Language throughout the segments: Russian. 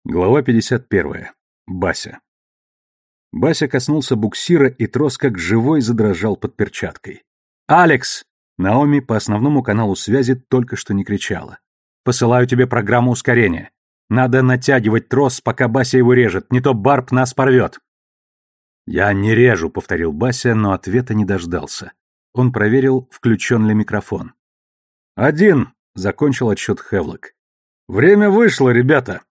Глава 51. Бася. Бася коснулся буксира, и трос как живой задрожал под перчаткой. «Алекс!» Наоми по основному каналу связи только что не кричала. «Посылаю тебе программу ускорения. Надо натягивать трос, пока Бася его режет, не то Барб нас порвет». «Я не режу», — повторил Бася, но ответа не дождался. Он проверил, включен ли микрофон. «1», — закончил отсчет Хевлок. «Время вышло, ребята».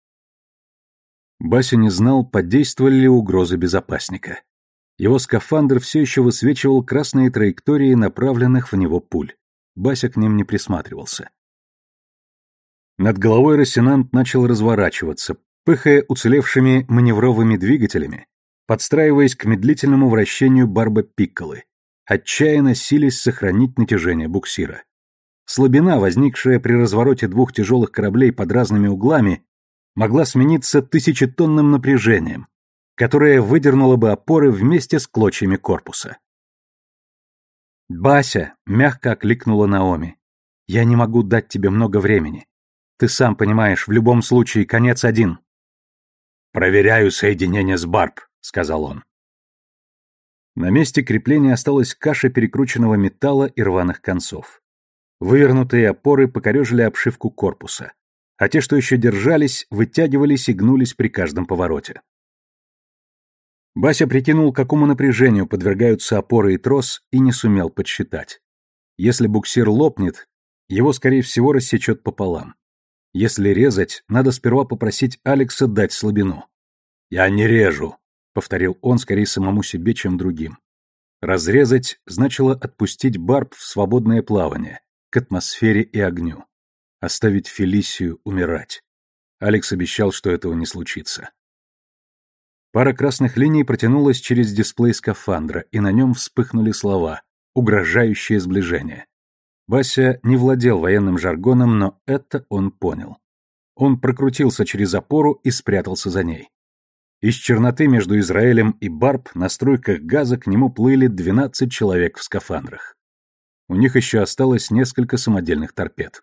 Бася не знал, подействовали ли угрозы безопасника. Его скафандр все еще высвечивал красные траектории направленных в него пуль. Бася к ним не присматривался. Над головой Рассенант начал разворачиваться, пыхая уцелевшими маневровыми двигателями, подстраиваясь к медлительному вращению Барба Пикколы, отчаянно силясь сохранить натяжение буксира. Слабина, возникшая при развороте двух тяжелых кораблей под разными углами, могла смениться тысячетонным напряжением, которое выдернуло бы опоры вместе с клочьями корпуса. «Бася», — мягко окликнула Наоми, — «я не могу дать тебе много времени. Ты сам понимаешь, в любом случае конец один». «Проверяю соединение с Барб», — сказал он. На месте крепления осталась каша перекрученного металла и рваных концов. Вывернутые опоры покорежили обшивку корпуса, а те, что еще держались, вытягивались и гнулись при каждом повороте. Бася прикинул, какому напряжению подвергаются опоры и трос, и не сумел подсчитать. Если буксир лопнет, его, скорее всего, рассечет пополам. Если резать, надо сперва попросить Алекса дать слабину. «Я не режу», — повторил он скорее самому себе, чем другим. Разрезать значило отпустить Барб в свободное плавание, к атмосфере и огню. Оставить Фелисию умирать. Алекс обещал, что этого не случится. Пара красных линий протянулась через дисплей скафандра, и на нем вспыхнули слова, угрожающее сближение. Бася не владел военным жаргоном, но это он понял. Он прокрутился через опору и спрятался за ней. Из черноты между Израилем и Барб на струйках газа к нему плыли 12 человек в скафандрах. У них еще осталось несколько самодельных торпед.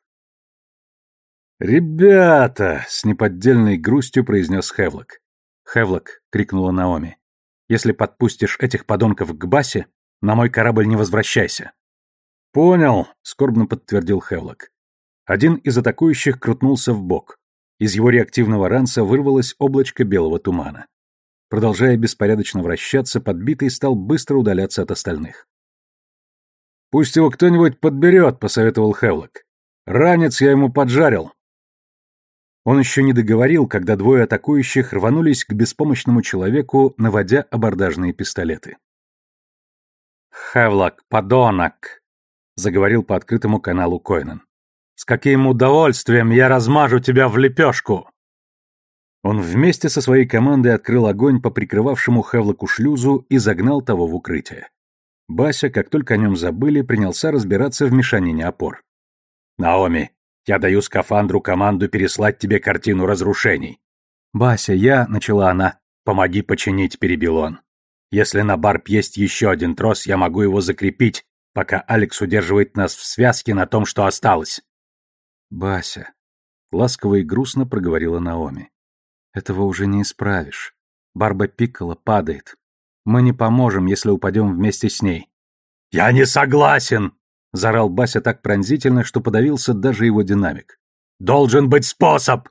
«Ребята!» — с неподдельной грустью произнес Хевлок. «Хевлок!» — крикнула Наоми. «Если подпустишь этих подонков к Басе, на мой корабль не возвращайся». «Понял», — скорбно подтвердил Хевлок. Один из атакующих крутнулся вбок. Из его реактивного ранца вырвалось облачко белого тумана. Продолжая беспорядочно вращаться, подбитый стал быстро удаляться от остальных. «Пусть его кто-нибудь подберет», — посоветовал Хевлок. «Ранец я ему поджарил». Он еще не договорил, когда двое атакующих рванулись к беспомощному человеку, наводя абордажные пистолеты. «Хевлок, подонок!» — заговорил по открытому каналу Койнен. «С каким удовольствием я размажу тебя в лепешку!» Он вместе со своей командой открыл огонь по прикрывавшему Хевлоку шлюзу и загнал того в укрытие. Бася, как только о нем забыли, принялся разбираться в мешанине опор. «Наоми, я даю скафандру команду переслать тебе картину разрушений». «Бася, я...» — начала она. «Помоги починить», — перебил он. «Если на Барб есть еще один трос, я могу его закрепить, пока Алекс удерживает нас в связке на том, что осталось». «Бася...» — ласково и грустно проговорила Наоми. «Этого уже не исправишь. Барба Пикколо падает. Мы не поможем, если упадем вместе с ней». «Я не согласен!» — заорал Бася так пронзительно, что подавился даже его динамик. «Должен быть способ!»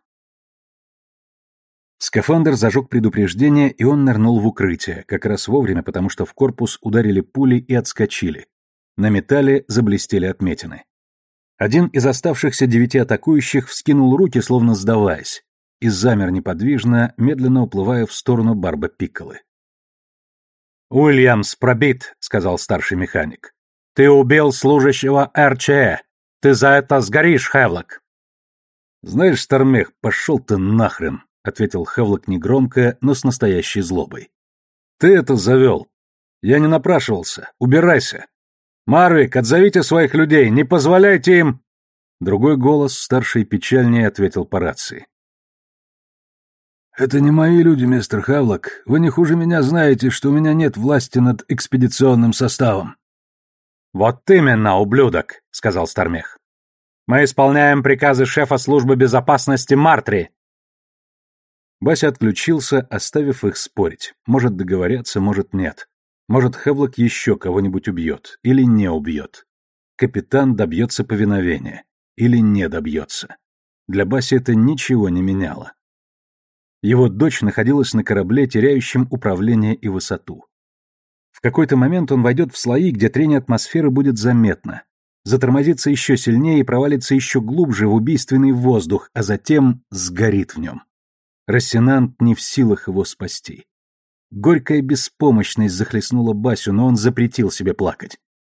Скафандр зажег предупреждение, и он нырнул в укрытие, как раз вовремя, потому что в корпус ударили пули и отскочили. На металле заблестели отметины. Один из оставшихся 9 атакующих вскинул руки, словно сдаваясь, и замер неподвижно, медленно уплывая в сторону Барба Пикколы. «Уильямс пробит», — сказал старший механик. «Ты убил служащего РЧЭ. Ты за это сгоришь, Хевлок». «Знаешь, Стармех, пошел ты нахрен», — ответил Хевлок негромко, но с настоящей злобой. «Ты это завел. Я не напрашивался. Убирайся. Марвик, отзовите своих людей, не позволяйте им...» Другой голос, старший и печальнее, ответил по рации. «Это не мои люди, мистер Хевлок. Вы не хуже меня знаете, что у меня нет власти над экспедиционным составом». «Вот именно, ублюдок», — сказал Стармех. «Мы исполняем приказы шефа службы безопасности Мартри». Бася отключился, оставив их спорить. Может договорятся, может нет. Может, Хевлок еще кого-нибудь убьет или не убьет. Капитан добьется повиновения или не добьется. Для Баси это ничего не меняло. Его дочь находилась на корабле, теряющем управление и высоту. В какой-то момент он войдет в слои, где трение атмосферы будет заметно, затормозится еще сильнее и провалится еще глубже в убийственный воздух, а затем сгорит в нем. Рассенант не в силах его спасти. Горькая беспомощность захлестнула Басю, но он запретил себе плакать.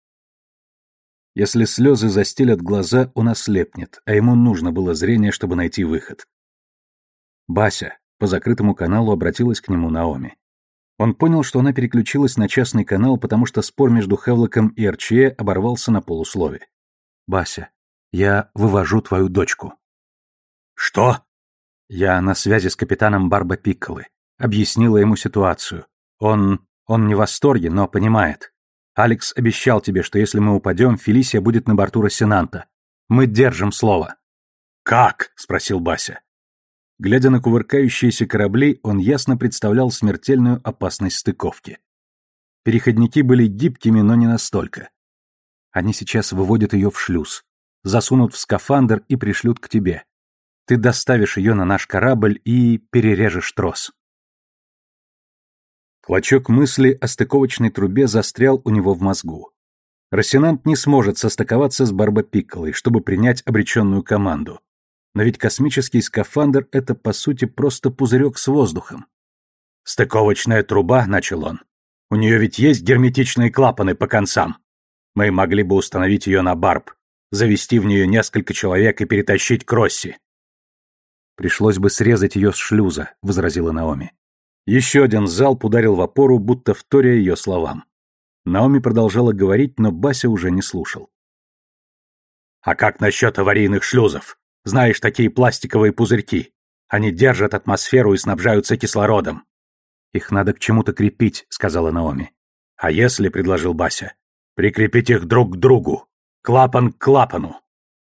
Если слезы застелят глаза, он ослепнет, а ему нужно было зрение, чтобы найти выход. «Бася», — по закрытому каналу обратилась к нему Наоми. Он понял, что она переключилась на частный канал, потому что спор между Хевлоком и РЧЕ оборвался на полуслове. «Бася, я вывожу твою дочку». «Что?» Я на связи с капитаном Барбо Пикколы. Объяснила ему ситуацию. Он не в восторге, но понимает. Алекс обещал тебе, что если мы упадем, Фелисия будет на борту Рассенанта. Мы держим слово». «Как?» — спросил Бася. Глядя на кувыркающиеся корабли, он ясно представлял смертельную опасность стыковки. Переходники были гибкими, но не настолько. Они сейчас выводят ее в шлюз, засунут в скафандр и пришлют к тебе. Ты доставишь ее на наш корабль и перережешь трос. Клочок мысли о стыковочной трубе застрял у него в мозгу. Рассенант не сможет состыковаться с Барбо Пикколой, чтобы принять обреченную команду. Но ведь космический скафандр — это, по сути, просто пузырек с воздухом. «Стыковочная труба», — начал он. «У нее ведь есть герметичные клапаны по концам. Мы могли бы установить ее на Барб, завести в нее несколько человек и перетащить к Росси». «Пришлось бы срезать ее с шлюза», — возразила Наоми. Еще один залп ударил в опору, будто вторя ее словам. Наоми продолжала говорить, но Бася уже не слушал. «А как насчет аварийных шлюзов? Знаешь, такие пластиковые пузырьки. Они держат атмосферу и снабжаются кислородом». «Их надо к чему-то крепить», — сказала Наоми. «А если, — предложил Бася, — прикрепить их друг к другу? Клапан к клапану?»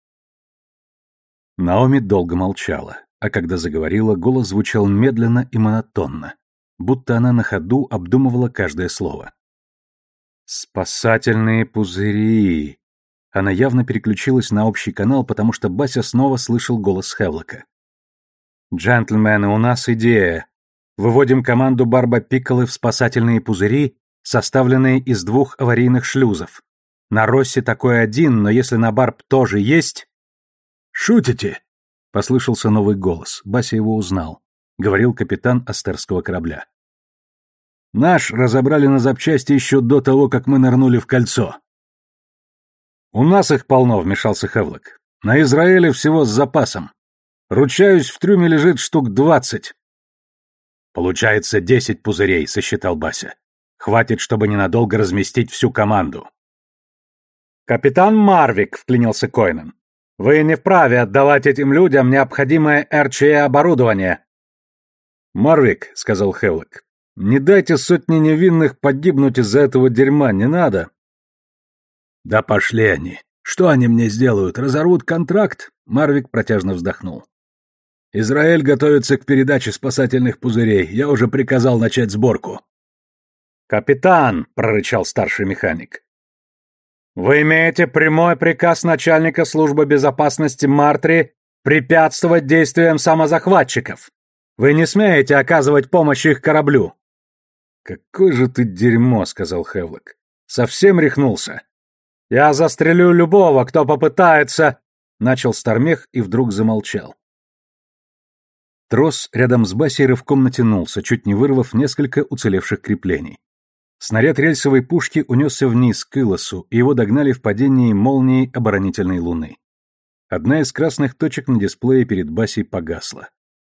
Наоми долго молчала, а когда заговорила, голос звучал медленно и монотонно, будто она на ходу обдумывала каждое слово. «Спасательные пузыри!» Она явно переключилась на общий канал, потому что Бася снова слышал голос Хевлока. «Джентльмены, у нас идея. Выводим команду Барбо Пикколы в спасательные пузыри, составленные из 2 аварийных шлюзов. На Росси такой один, но если на Барб тоже есть...» «Шутите?» — послышался новый голос. Бася его узнал. Говорил капитан астерского корабля. «Наш разобрали на запчасти еще до того, как мы нырнули в кольцо». «У нас их полно», — вмешался Хевлок. «На Израиле всего с запасом. Ручаюсь, в трюме лежит штук 20». «Получается 10 пузырей», — сосчитал Бася. «Хватит, чтобы ненадолго разместить всю команду». «Капитан Марвик», — вклинился Койнен. «Вы не вправе отдавать этим людям необходимое РЧЕ оборудование». «Марвик», — сказал Хевлок, — «не дайте сотни невинных погибнуть из-за этого дерьма, не надо». «Да пошли они. Что они мне сделают? Разорвут контракт?» Марвик протяжно вздохнул. «Израиль готовится к передаче спасательных пузырей. Я уже приказал начать сборку». «Капитан», — прорычал старший механик, — «вы имеете прямой приказ начальника службы безопасности Мартри препятствовать действиям самозахватчиков. Вы не смеете оказывать помощь их кораблю». «Какое же ты дерьмо», — сказал Хевлок. «Совсем рехнулся?» «Я застрелю любого, кто попытается...» Начал Стармех и вдруг замолчал. Трос рядом с Басей рывком натянулся, чуть не вырвав несколько уцелевших креплений. Снаряд рельсовой пушки унесся вниз к Илосу, и его догнали в падении молнии оборонительной луны. Одна из красных точек на дисплее перед Басей погасла.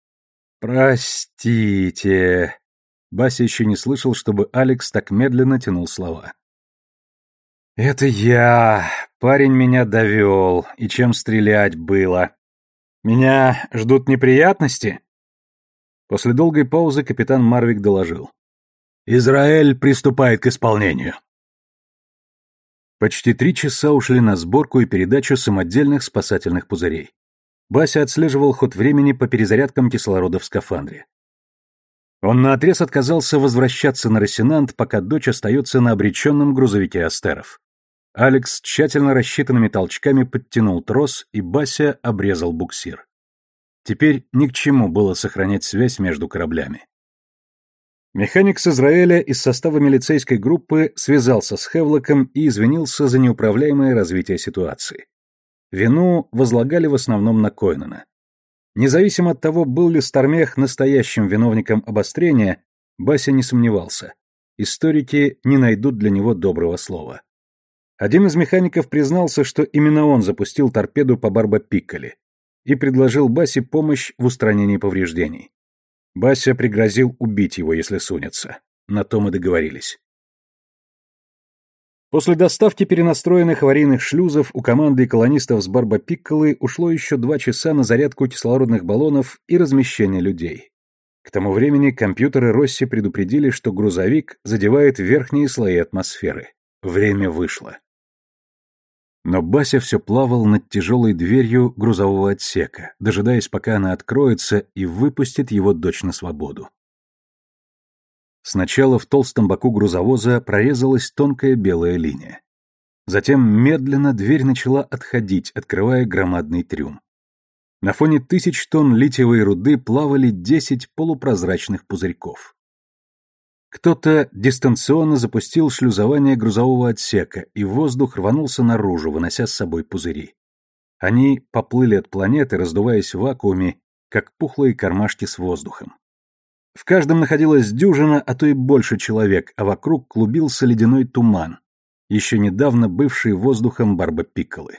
«Простите...» Бася еще не слышал, чтобы Алекс так медленно тянул слова. «Это я. Парень меня довел. И чем стрелять было? Меня ждут неприятности?» После долгой паузы капитан Марвик доложил. «Израиль приступает к исполнению». Почти 3 часа ушли на сборку и передачу самодельных спасательных пузырей. Бася отслеживал ход времени по перезарядкам кислорода в скафандре. Он наотрез отказался возвращаться на Росинант, пока дочь остается на обреченном грузовике Астеров. Алекс тщательно рассчитанными толчками подтянул трос, и Бася обрезал буксир. Теперь ни к чему было сохранять связь между кораблями. Механик с Израиля из состава милицейской группы связался с Хевлоком и извинился за неуправляемое развитие ситуации. Вину возлагали в основном на Койнена. Независимо от того, был ли Стармех настоящим виновником обострения, Бася не сомневался. Историки не найдут для него доброго слова. Один из механиков признался, что именно он запустил торпеду по Барбапикколе и предложил Басе помощь в устранении повреждений. Бася пригрозил убить его, если сунется. На том и договорились. После доставки перенастроенных аварийных шлюзов у команды колонистов с Барбапикколы ушло еще 2 часа на зарядку кислородных баллонов и размещение людей. К тому времени компьютеры Росси предупредили, что грузовик задевает верхние слои атмосферы. Время вышло. Но Бася все плавал над тяжелой дверью грузового отсека, дожидаясь, пока она откроется и выпустит его дочь на свободу. Сначала в толстом боку грузовоза прорезалась тонкая белая линия. Затем медленно дверь начала отходить, открывая громадный трюм. На фоне 1000 тонн литиевой руды плавали 10 полупрозрачных пузырьков. Кто-то дистанционно запустил шлюзование грузового отсека, и воздух рванулся наружу, вынося с собой пузыри. Они поплыли от планеты, раздуваясь в вакууме, как пухлые кармашки с воздухом. В каждом находилась дюжина, а то и больше человек, а вокруг клубился ледяной туман, еще недавно бывший воздухом Барбапикколы.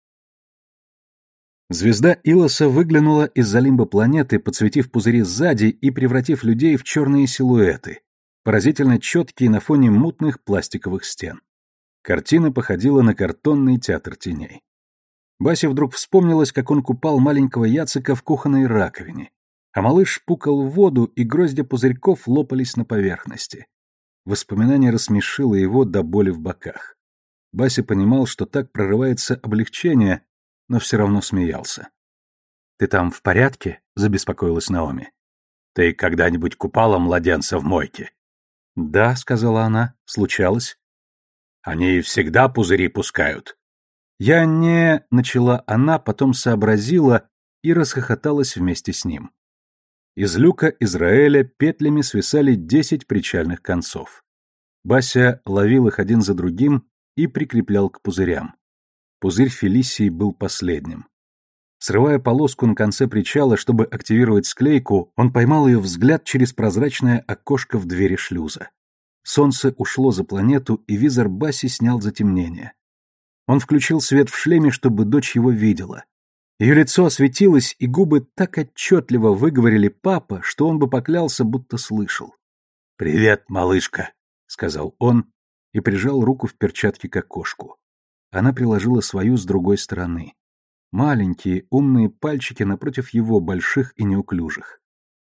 Звезда Илоса выглянула из-за лимба планеты, подсветив пузыри сзади и превратив людей в черные силуэты, поразительно четкие на фоне мутных пластиковых стен. Картина походила на картонный театр теней. Басе вдруг вспомнилось, как он купал маленького Яцека в кухонной раковине, а малыш пукал в воду, и гроздья пузырьков лопались на поверхности. Воспоминание рассмешило его до боли в боках. Бася понимал, что так прорывается облегчение, но все равно смеялся. «Ты там в порядке?» — забеспокоилась Наоми. «Ты когда-нибудь купала младенца в мойке?» «Да», — сказала она, — «случалось». «Они всегда пузыри пускают». «Я не...» — начала она, потом сообразила и расхохоталась вместе с ним. Из люка Израиля петлями свисали 10 причальных концов. Бася ловил их один за другим и прикреплял к пузырям. Пузырь Фелисии был последним. Срывая полоску на конце причала, чтобы активировать склейку, он поймал ее взгляд через прозрачное окошко в двери шлюза. Солнце ушло за планету, и визор Баси снял затемнение. Он включил свет в шлеме, чтобы дочь его видела. Ее лицо осветилось, и губы так отчетливо выговорили «папа», что он бы поклялся, будто слышал. «Привет, малышка», — сказал он и прижал руку в перчатке к окошку. Она приложила свою с другой стороны. Маленькие, умные пальчики напротив его, больших и неуклюжих.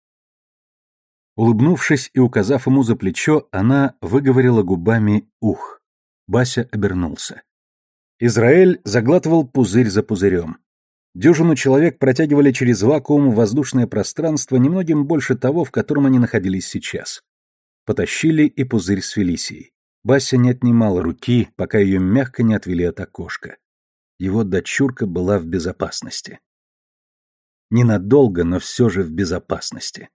Улыбнувшись и указав ему за плечо, она выговорила губами «ух». Бася обернулся. Израиль заглатывал пузырь за пузырем. Дюжину человек протягивали через вакуум в воздушное пространство немногим больше того, в котором они находились сейчас. Потащили и пузырь с Фелисией. Бася не отнимала руки, пока ее мягко не отвели от окошка. Его дочурка была в безопасности. Ненадолго, но все же в безопасности.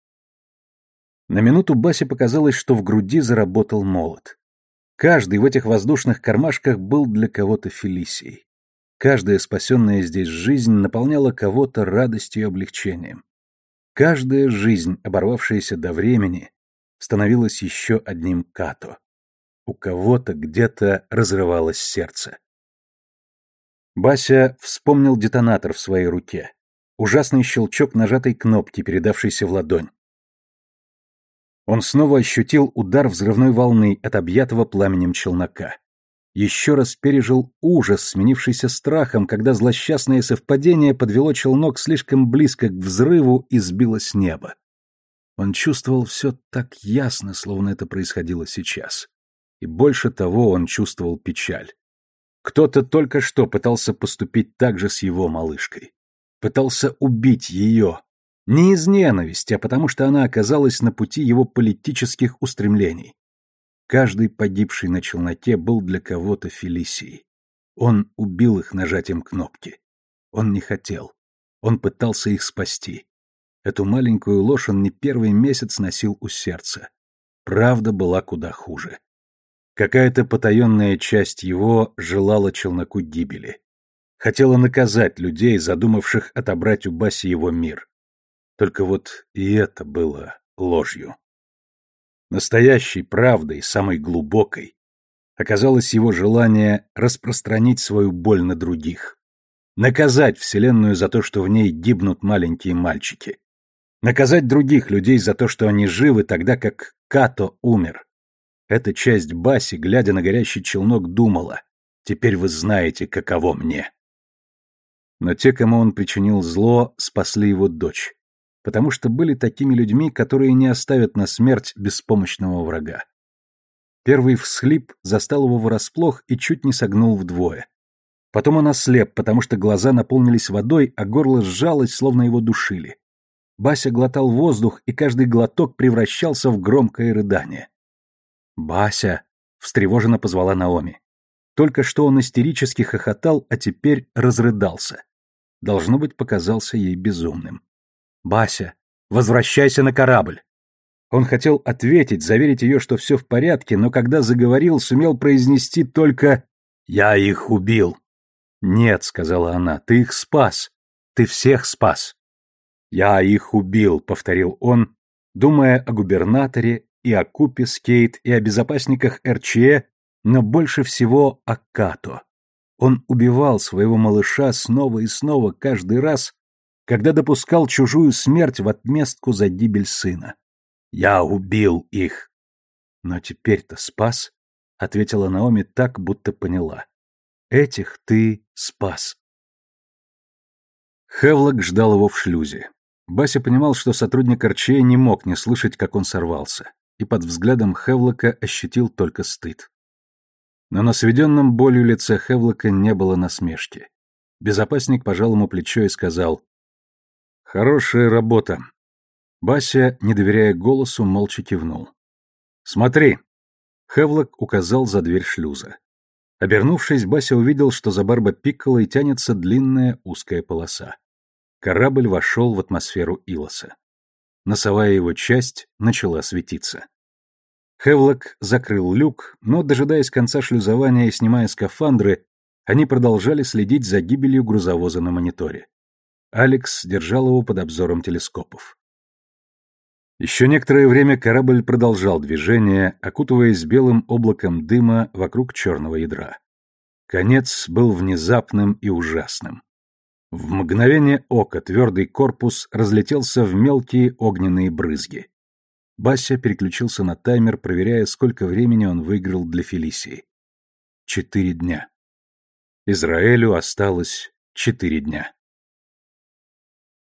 На минуту Басе показалось, что в груди заработал молот. Каждый в этих воздушных кармашках был для кого-то Фелисией. Каждая спасенная здесь жизнь наполняла кого-то радостью и облегчением. Каждая жизнь, оборвавшаяся до времени, становилась еще одним Като. У кого-то где-то разрывалось сердце. Бася вспомнил детонатор в своей руке. Ужасный щелчок нажатой кнопки, передавшейся в ладонь. Он снова ощутил удар взрывной волны от объятого пламенем челнока. Еще раз пережил ужас, сменившийся страхом, когда злосчастное совпадение подвело челнок слишком близко к взрыву и сбило с неба. Он чувствовал все так ясно, словно это происходило сейчас. И больше того, он чувствовал печаль. Кто-то только что пытался поступить так же с его малышкой. Пытался убить ее. Не из ненависти, а потому что она оказалась на пути его политических устремлений. Каждый погибший на челноке был для кого-то Фелисией. Он убил их нажатием кнопки. Он не хотел. Он пытался их спасти. Эту маленькую ложь он не первый месяц носил у сердца. Правда была куда хуже. Какая-то потаенная часть его желала челноку гибели. Хотела наказать людей, задумавших отобрать у Баси его мир. Только вот и это было ложью. Настоящей правдой, самой глубокой, оказалось его желание распространить свою боль на других. Наказать Вселенную за то, что в ней гибнут маленькие мальчики. Наказать других людей за то, что они живы, тогда как Като умер. Эта часть Баси, глядя на горящий челнок, думала: «Теперь вы знаете, каково мне». Но те, кому он причинил зло, спасли его дочь, потому что были такими людьми, которые не оставят на смерть беспомощного врага. Первый всхлип застал его врасплох и чуть не согнул вдвое. Потом он ослеп, потому что глаза наполнились водой, а горло сжалось, словно его душили. Бася глотал воздух, и каждый глоток превращался в громкое рыдание. «Бася!» — встревоженно позвала Наоми. Только что он истерически хохотал, а теперь разрыдался. Должно быть, показался ей безумным. «Бася, возвращайся на корабль!» Он хотел ответить, заверить ее, что все в порядке, но когда заговорил, сумел произнести только «Я их убил». «Нет», — сказала она, — «ты их спас. Ты всех спас». «Я их убил», — повторил он, думая о губернаторе и о Купе с Кейт и о безопасниках РЧЭ, но больше всего о Като. Он убивал своего малыша снова и снова каждый раз, когда допускал чужую смерть в отместку за гибель сына. «Я убил их». «Но теперь-то спас», — ответила Наоми так, будто поняла. «Этих ты спас». Хевлок ждал его в шлюзе. Бася понимал, что сотрудник РЧЭ не мог не слышать, как он сорвался, и под взглядом Хевлока ощутил только стыд. Но на сведенном болью лице Хевлока не было насмешки. Безопасник пожал ему плечо и сказал: «Хорошая работа». Бася, не доверяя голосу, молча кивнул. «Смотри!» Хевлок указал за дверь шлюза. Обернувшись, Бася увидел, что за Барбапикколой тянется длинная узкая полоса. Корабль вошел в атмосферу Илоса. Носовая его часть начала светиться. Хевлок закрыл люк, но, дожидаясь конца шлюзования и снимая скафандры, они продолжали следить за гибелью грузовоза на мониторе. Алекс держал его под обзором телескопов. Еще некоторое время корабль продолжал движение, окутываясь белым облаком дыма вокруг черного ядра. Конец был внезапным и ужасным. В мгновение ока твердый корпус разлетелся в мелкие огненные брызги. Бася переключился на таймер, проверяя, сколько времени он выиграл для Фелисии. 4 дня. Израилю осталось 4 дня.